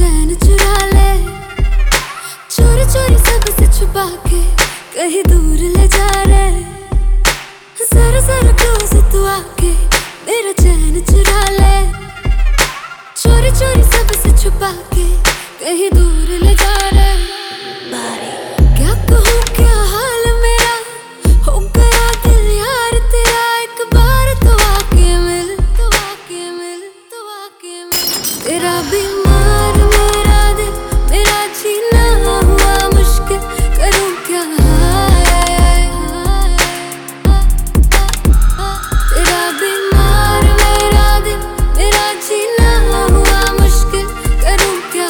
चैन चुरा ले, चोरी चोरी सबसे छुपा के कहीं दूर ले जा रे। जरा जरा क्लोज तू आके मेरा चैन चुरा ले, चोरी चोरी सबसे छुपा के कहीं दूर ले जा रे। क्या कहूँ क्या हाल मेरा, हो गया दिल यार तेरा। एक बार तो आके मिल, तो आके मिल, तो आके मिल। तेरा बीमार मेरा दिल, मेरा जीना हुआ मुश्किल, करूँ क्या तेरा बीमार मेरा दिल, मेरा जीना हुआ मुश्किल, करूँ क्या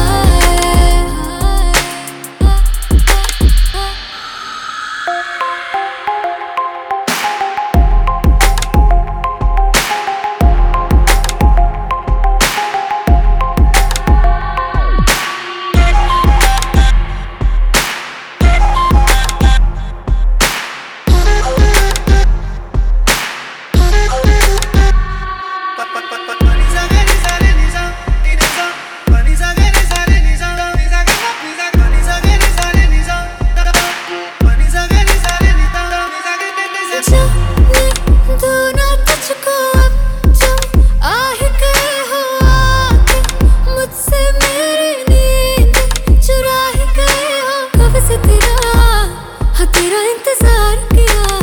तेरा इंतजार किया।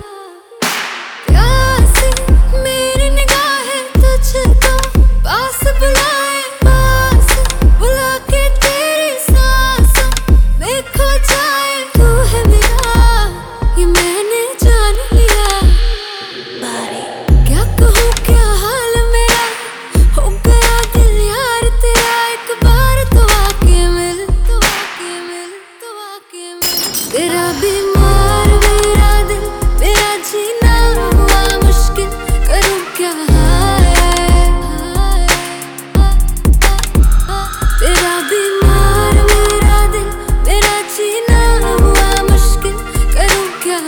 प्यासी मेरी निगाहें तुझको पास बुलाए, पास बुला के तेरी सांसों में खो जाए। तू है मेरा ये मैंने जान लिया। क्या कहूँ क्या हाल मेरा, हो गया दिल यार तेरा। एक बार तो आके मिल, तो आके मिल, तो आके मिल। तेरा बीमार मेरा दिल, मेरा जीना हुआ मुश्किल, करूँ क्या तेरा बीमार मेरा दिल, मेरा जीना हुआ मुश्किल, करूँ क्या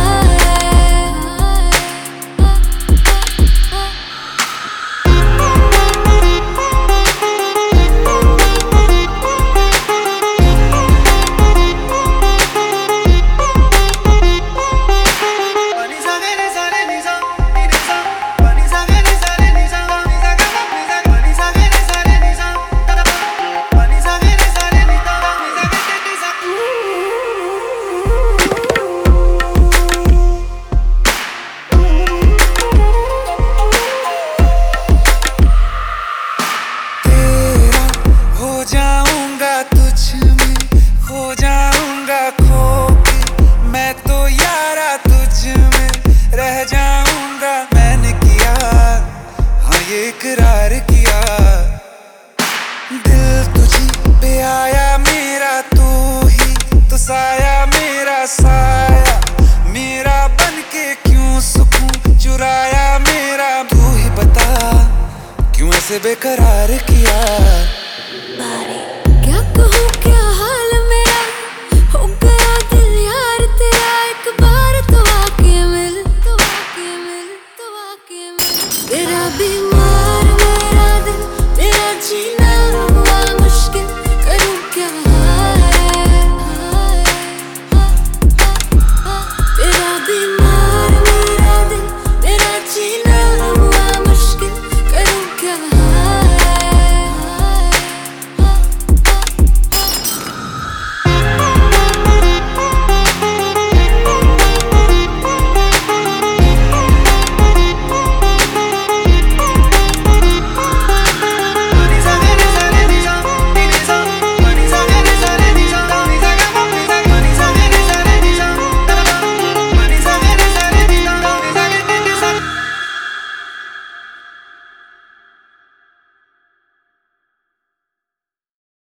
इकरार किया। दिल तुझी पे आया मेरा, तू ही तो साया मेरा साया। मेरा बन के क्यों सुकून चुराया मेरा, तू ही बता क्यों ऐसे बेकरार किया।